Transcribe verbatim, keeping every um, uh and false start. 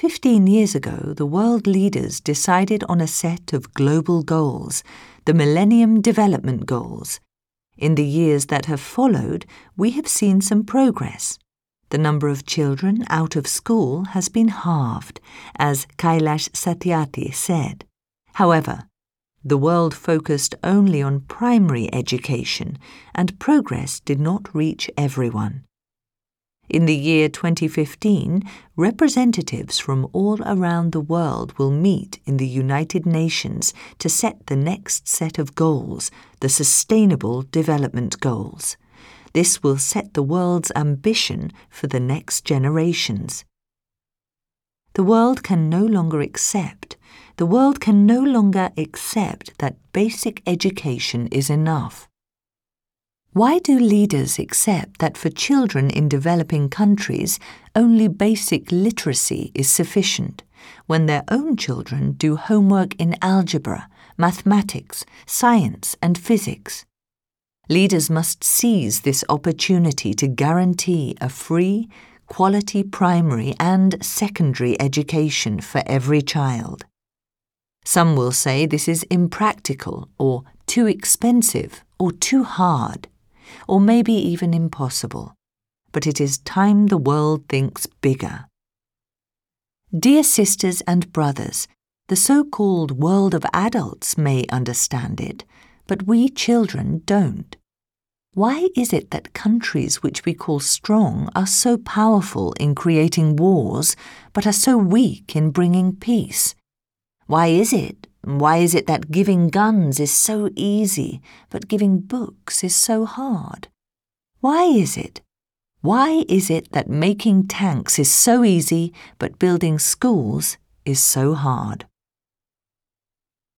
Fifteen years ago, the world leaders decided on a set of global goals, the Millennium Development Goals. In the years that have followed, we have seen some progress. The number of children out of school has been halved, as Kailash Satyarthi said. However, the world focused only on primary education, and progress did not reach everyone. In the year twenty fifteen, representatives from all around the world will meet in the United Nations to set the next set of goals, the Sustainable Development Goals. This will set the world's ambition for the next generations. The world can no longer accept, the world can no longer accept that basic education is enough. Why do leaders accept that for children in developing countries, only basic literacy is sufficient, when their own children do homework in algebra, mathematics, science, and physics? Leaders must seize this opportunity to guarantee a free, quality primary and secondary education for every child. Some will say this is impractical, or too expensive, or too hard, or maybe even impossible. But it is time the world thinks bigger. Dear sisters and brothers, the so-called world of adults may understand it, but we children don't. Why is it that countries which we call strong are so powerful in creating wars, but are so weak in bringing peace? Why is it? Why is it that giving guns is so easy, but giving books is so hard? Why is it? Why is it that making tanks is so easy, but building schools is so hard?